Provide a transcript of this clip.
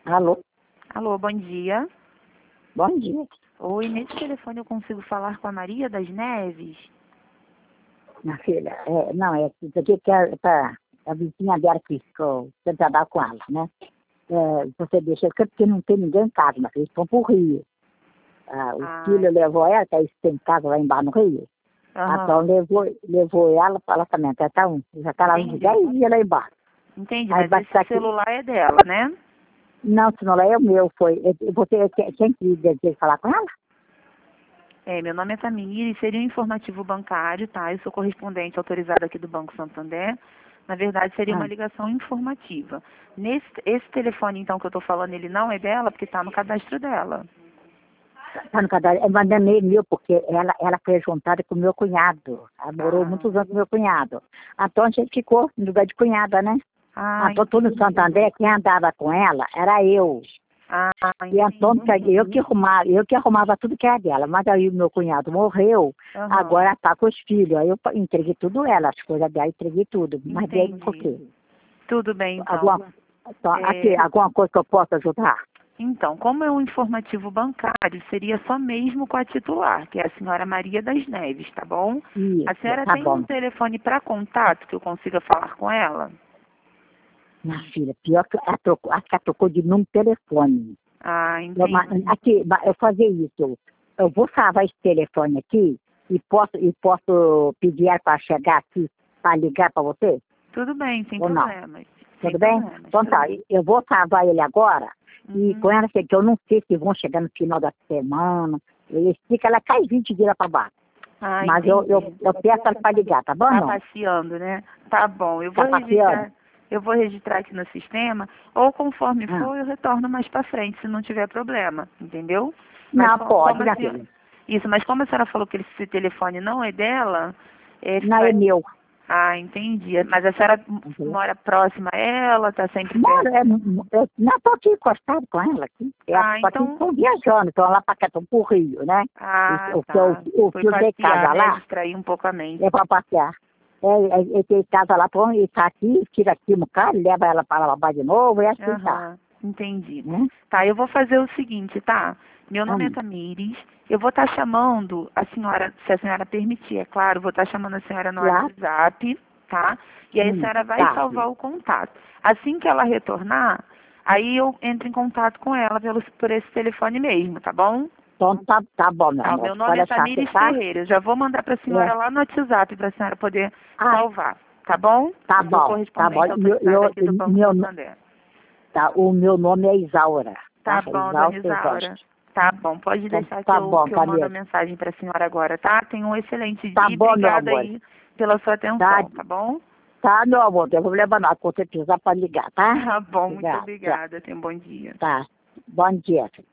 Alô, Alô, bom dia. bom dia. Oi, nesse telefone eu consigo falar com a Maria das Neves? Minha filha, não, isso aqui que é para a vizinha dela que ficou sentada com ela, né? Você deixa, porque não tem ninguém em casa, mas eles vão pro Rio. O filho levou ela, que aí tem casa lá embaixo no Rio. Então levou ela para ela também, até tá já está lá uns 10 dias lá embaixo. Entendi, Aí mas esse celular é dela, né? Não, se não é o meu, foi. Você quem que deseja falar com ela? Meu nome é Tamires, seria um informativo bancário, tá? Eu sou correspondente autorizada aqui do Banco Santander. Na verdade, seria uma ligação informativa. Esse telefone, então, que eu estou falando, ele não é dela, porque está no cadastro dela. Tá no cadastro, mas não é meu, porque ela foi juntada com o meu cunhado. Ela morou muitos anos com o meu cunhado. Então a gente ficou no lugar de cunhada, né? Então tudo no Santander, quem andava com ela era eu. E então eu que arrumava tudo que era dela. Mas aí o meu cunhado morreu, agora tá com os filhos. Aí eu entreguei tudo ela, as coisas dela, entreguei tudo. Mas daí por quê? Tudo bem, então. Alguma coisa que eu possa ajudar? Então, como é um informativo bancário, seria só mesmo com a titular, que é a senhora Maria das Neves, tá bom? Isso, A senhora tá tem bom. um telefone para contato que eu consiga falar com ela? Minha filha, pior que acho que ela trocou de número de telefone. Entendi. Eu fazer isso. Eu vou salvar esse telefone aqui e posso pedir ela para chegar aqui para ligar para você? Tudo bem, sem Ou não? problemas. Tudo bem? Então tá, eu vou salvar ele agora e com ela, que eu não sei se vão chegar no final da semana. Ele fica, ela cai 20 dias para baixo. Mas eu peço ela para ligar, tá bom? Tá Não? passeando, né? Tá bom, eu vou registrar aqui no sistema, ou conforme for, eu retorno mais para frente, se não tiver problema, entendeu? Não, pode, minha filha. Isso, mas como a senhora falou que esse telefone não é dela... Não, é meu. Entendi. Mas a senhora mora próxima a ela, tá sempre Moro, perto? eu não estou aqui encostado com ela aqui. Então... Estão viajando, estão lá para cá, estão pro Rio, né? O Foi filho de casa passear, lá. né? Distrair um pouco a mente. É para passear. Ele tem casa lá, põe, ele está aqui, tira aqui no carro, leva ela para lavar de novo, e assim tá. Entendi. Tá, eu vou fazer o seguinte, tá? Meu nome é Tamires. Eu vou estar chamando a senhora, se a senhora permitir, é claro, vou estar chamando a senhora no WhatsApp, tá? E aí a senhora vai salvar o contato. Assim que ela retornar, aí eu entro em contato com ela por esse telefone mesmo, tá bom? Então tá bom, meu amor. Meu nome é Tamires Ferreira. Eu já vou mandar para a senhora lá no WhatsApp para a senhora poder salvar, tá bom? Tá bom, tá bom. O meu nome é Isaura. Tá bom, dona Isaura. Tá bom, pode deixar que eu mando a mensagem para a senhora agora, tá? Tenha um excelente dia e obrigada aí pela sua atenção, tá bom? Tá, meu amor, não tem problema não. Quando você precisar, pode ligar, tá? Tá bom, muito obrigada. Tenha um bom dia. Tá, bom dia.